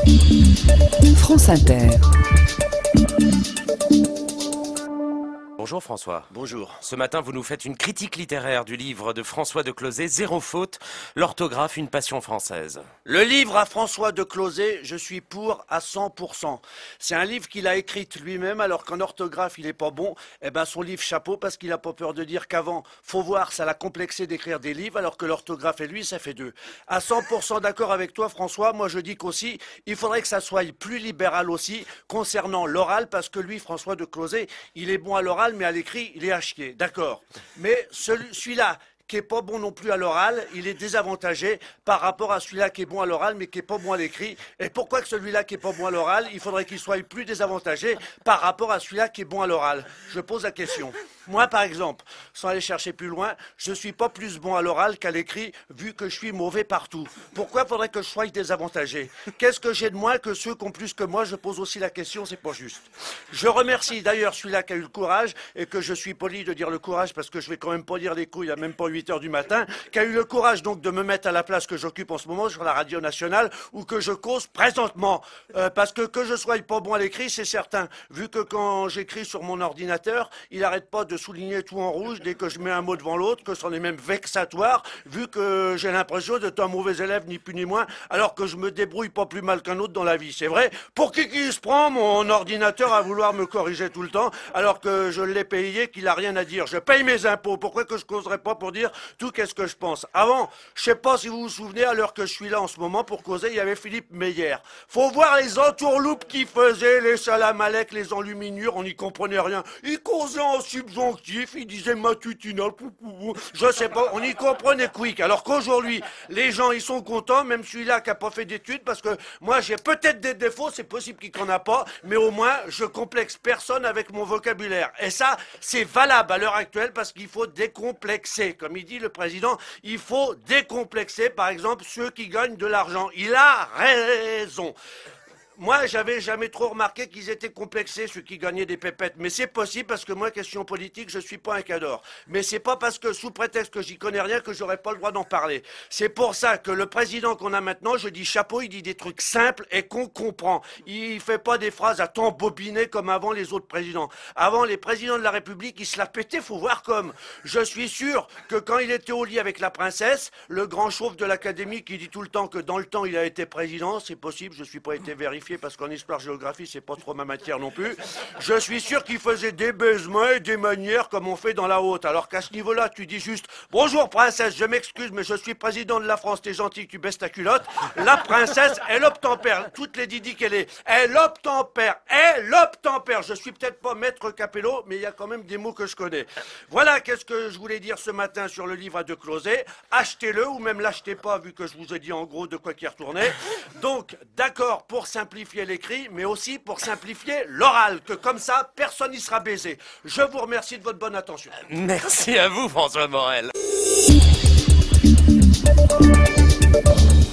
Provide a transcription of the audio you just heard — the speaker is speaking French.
France Inter. Bonjour François. Bonjour. Ce matin, vous nous faites une critique littéraire du livre de François de Closets, Zéro faute, l'orthographe, une passion française. Le livre à François de Closets, je suis pour à 100%. C'est un livre qu'il a écrit lui-même, alors qu'en orthographe, il est pas bon. Eh ben, son livre, chapeau, parce qu'il a pas peur de dire qu'avant, faut voir, ça l'a complexé d'écrire des livres, alors que l'orthographe et lui, ça fait deux. À 100% d'accord avec toi, François. Moi, je dis qu'aussi, il faudrait que ça soit plus libéral aussi, concernant l'oral, parce que lui, François de Closets, il est bon à l'oral, mais à l'écrit, il est à chier. D'accord. Mais celui-là, qui est pas bon non plus à l'oral, il est désavantagé par rapport à celui-là qui est bon à l'oral mais qui est pas bon à l'écrit. Et pourquoi que celui-là qui est pas bon à l'oral, il faudrait qu'il soit plus désavantagé par rapport à celui-là qui est bon à l'oral? Je pose la question. Moi, par exemple, sans aller chercher plus loin, je suis pas plus bon à l'oral qu'à l'écrit, vu que je suis mauvais partout. Pourquoi faudrait que je sois désavantagé? Qu'est-ce que j'ai de moins que ceux qui ont plus que moi? Je pose aussi la question, c'est pas juste. Je remercie d'ailleurs celui-là qui a eu le courage, et que je suis poli de dire le courage, parce que je vais quand même pas dire les coups, il y a même pas 8 heures du matin, qui a eu le courage donc de me mettre à la place que j'occupe en ce moment sur la radio nationale, ou que je cause présentement. Parce que je sois pas bon à l'écrit, c'est certain. Vu que quand j'écris sur mon ordinateur, il arrête pas de souligner tout en rouge dès que je mets un mot devant l'autre, que c'en est même vexatoire, vu que j'ai l'impression d'être un mauvais élève, ni plus ni moins, alors que je me débrouille pas plus mal qu'un autre dans la vie, c'est vrai. Pour qui se prend mon ordinateur à vouloir me corriger tout le temps, alors que je l'ai payé, qu'il a rien à dire? Je paye mes impôts, pourquoi que je causerais pas pour dire tout qu'est-ce que je pense? Avant, je sais pas si vous vous souvenez, à l'heure que je suis là en ce moment pour causer, il y avait Philippe Meyer. Faut voir les entourloupes qu'il faisait, les salamalek, les enluminures, on n'y comprenait rien. Il causait en subjonctif, il disait matutinal, je sais pas, on y comprenait quick. Alors qu'aujourd'hui, les gens, ils sont contents, même celui-là qui a pas fait d'études, parce que moi, j'ai peut-être des défauts, c'est possible qu'il qu'en a pas, mais au moins, je complexe personne avec mon vocabulaire. Et ça, c'est valable à l'heure actuelle, parce qu'il faut décomplexer. Comme il dit le président, il faut décomplexer, par exemple, ceux qui gagnent de l'argent. Il a raison. Moi, j'avais jamais trop remarqué qu'ils étaient complexés, ceux qui gagnaient des pépettes. Mais c'est possible parce que moi, question politique, je suis pas un cador. Mais c'est pas parce que, sous prétexte que j'y connais rien, que j'aurais pas le droit d'en parler. C'est pour ça que le président qu'on a maintenant, je dis chapeau, il dit des trucs simples et qu'on comprend. Il fait pas des phrases à t'embobiner comme avant les autres présidents. Avant, les présidents de la République, ils se la pétaient, faut voir comme. Je suis sûr que quand il était au lit avec la princesse, le grand chauve de l'Académie qui dit tout le temps que dans le temps, il a été président, c'est possible, je suis pas été vérifié parce qu'en histoire-géographie, c'est pas trop ma matière non plus. Je suis sûr qu'il faisait des baisements et des manières comme on fait dans la haute. Alors qu'à ce niveau-là, tu dis juste « Bonjour princesse, je m'excuse, mais je suis président de la France, t'es gentil, tu baisses ta culotte. » La princesse, elle obtempère. Toutes les didis qu'elle est. Elle obtempère. Je suis peut-être pas maître Capello, mais il y a quand même des mots que je connais. Voilà qu'est-ce que je voulais dire ce matin sur le livre à De Closets. Achetez-le ou même l'achetez pas, vu que je vous ai dit en gros de quoi qu'il retournait. Donc, d'accord pour simplifier l'écrit, mais aussi pour simplifier l'oral, que comme ça, personne n'y sera baisé. Je vous remercie de votre bonne attention. Merci à vous, François Morel.